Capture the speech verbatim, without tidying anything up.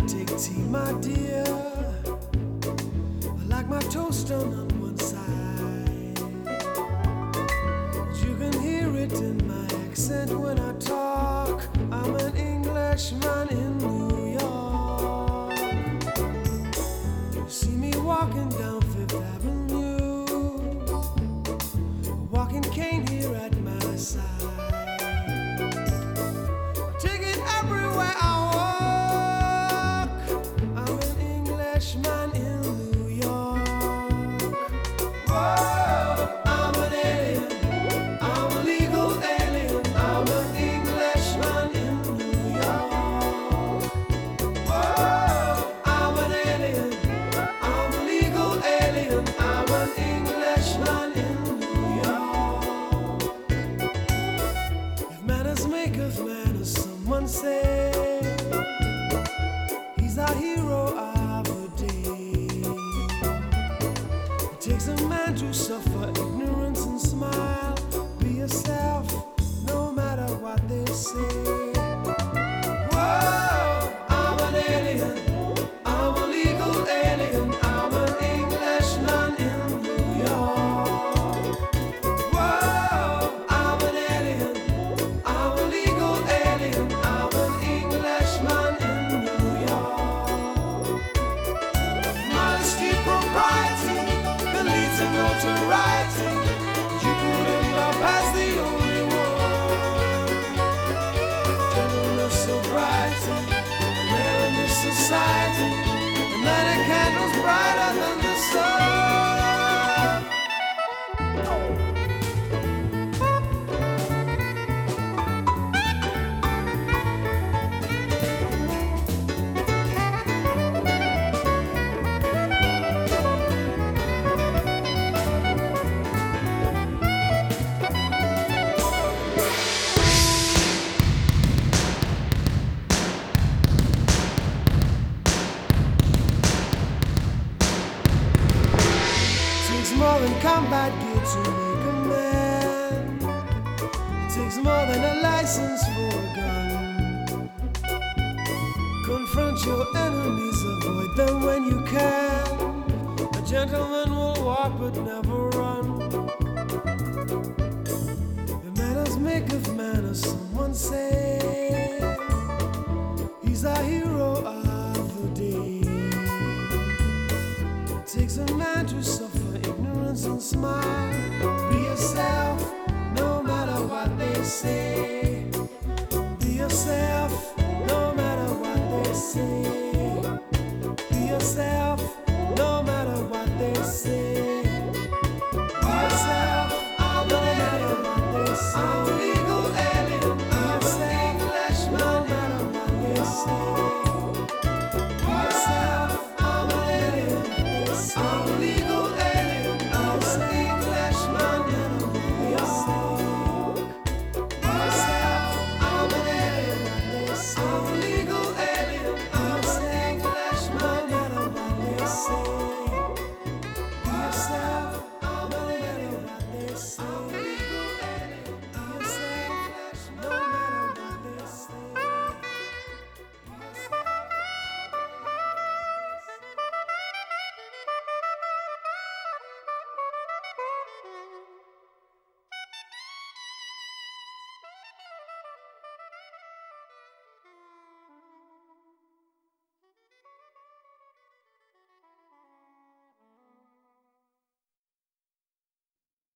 take tea, my dear. I like my toast done on one side. You can hear it in my accent when I talk. I'm an Englishman in New York. You see me walking down Fifth Avenue, a walking cane here at my side. Take it everywhere I walk. I'm an Englishman in New York. Whoa, I'm an alien. I'm a legal alien. I'm an Englishman in New York. Whoa, I'm an alien. I'm a legal alien. I'm an Englishman in New York. If manners make of manners, someone say he's a hero of the day. It takes a man to suffer ignorance and smile. Be yourself, no matter what they say. Whoa, I'm an alien. I'm a legal alien. I'm an Englishman in New York. Whoa, I'm an alien. I'm a legal alien. I'm an Englishman in New York. Modesty, propriety can lead to notoriety. You couldn't love as the only one. Gentleness, sobriety, rare in this society. And light a candle's brighter than the sun. Takes more than combat gear to make a man. It takes more than a license for a gun. Confront your enemies, avoid them when you can. A gentleman will walk but never run. The manners make of manners, someone say. He's a hero of the day. It takes a man to suffer ignorance and smile. Be yourself, no matter what they say.